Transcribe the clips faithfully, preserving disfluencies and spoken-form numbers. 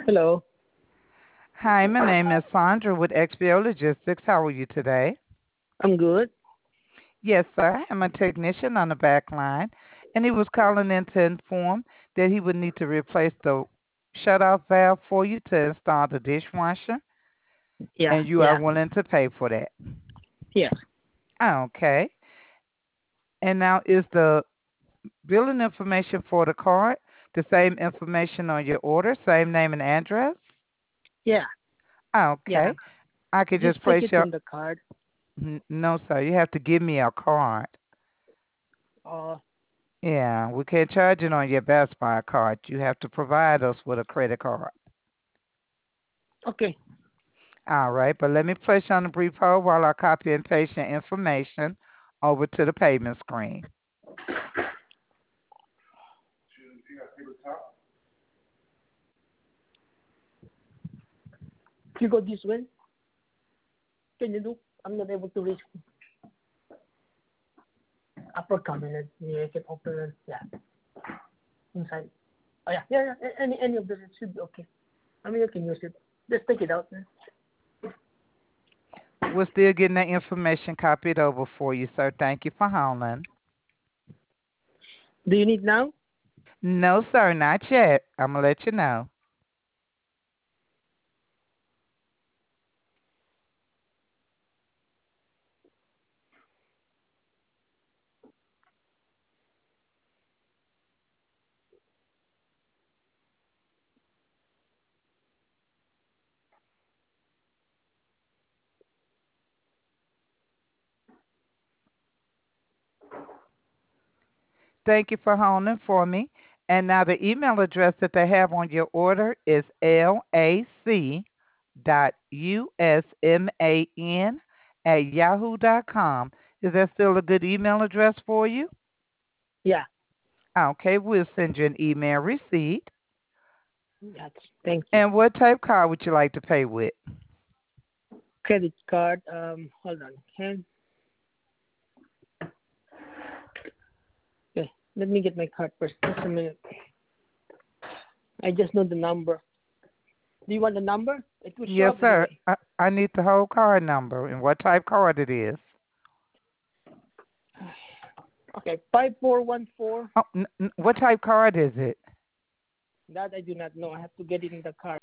Hello. Hi, my name is Sandra with X B O Logistics. How are you today? I'm good. Yes, sir. I'm a technician on the back line, and he was calling in to inform that he would need to replace the shutoff valve for you to install the dishwasher, Yeah, and you are yeah, willing to pay for that. yeah, Okay. And now is the billing information for the card the same information on your order, same name and address? yeah, yeah. Okay. I could Just just take place it your. on the card. N- No, sir. You have to give me a card. Uh, Yeah, we can't charge it on your Best Buy card. You have to provide us with a credit card. okay. All right, but let me place you on a brief hold while I copy and paste your information over to the payment screen. You go this way. Can you do? I'm not able to reach upper cabinet. Yeah, I can open it. Yeah, inside. Oh yeah, yeah, yeah. a- Any any of this it should be okay. I mean, you can use it. Just take it out. Man. We're still getting that information copied over for you, sir. Thank you for holding. Do you need now? No, sir, not yet. I'm going to let you know. Thank you for holding for me. And now the email address that they have on your order is lac dot usman at yahoo dot com. Is that still a good email address for you? Yeah. Okay, we'll send you an email receipt. That's. Thank you. And what type card would you like to pay with? Credit card. Um, hold on. Can. Okay. Let me get my card first. Just a minute. I just know the number. Do you want the number? It will show Yes, up sir. anyway. I, I need the whole card number and what type card it is. Okay. Five four one four. Oh, n- n- what type card is it? That I do not know. I have to get it in the card.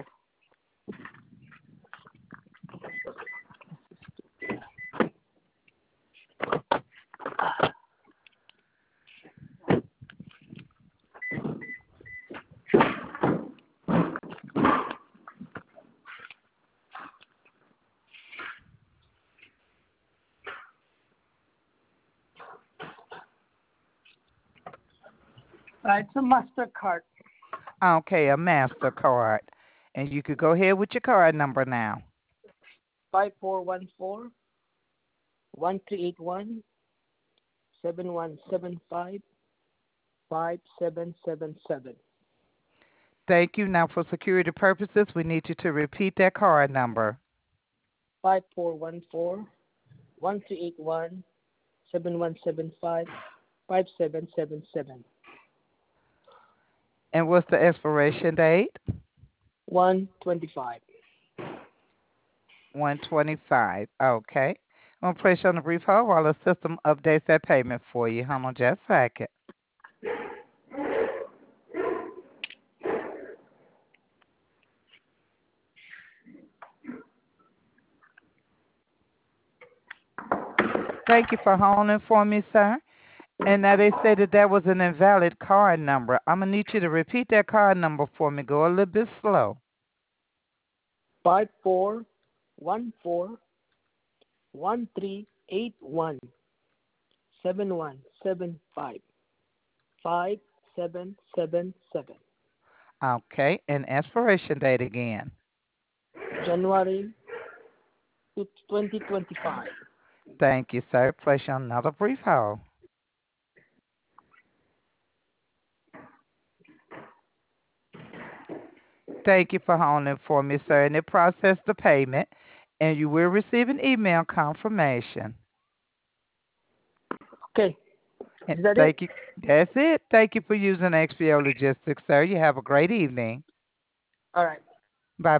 Uh, it's a MasterCard. Okay, a MasterCard. And you could go ahead with your card number now. Five four one four one three eight one seven one seven five five seven seven seven. Thank you. Now, for security purposes, we need you to repeat that card number. Five four one four one three eight one seven one seven five five seven seven seven. And what's the expiration date? One twenty five. one twenty-five. Okay. I'm going to place you on a brief hold while the system updates that payment for you. Hold on just a second. Thank you for holding for me, sir. And now they say that that was an invalid card number. I'm going to need you to repeat that card number for me. Go a little bit slow. Five four one four one three eight one seven one seven five five seven seven seven. Okay. And expiration date again. January twenty twenty five. Thank you, sir. Place you on another brief hold. Thank you for holding for me, sir. And it processed the payment, and you will receive an email confirmation. Okay. And Is that it? thank you. That's it. Thank you for using X P O Logistics, sir. You have a great evening. All right.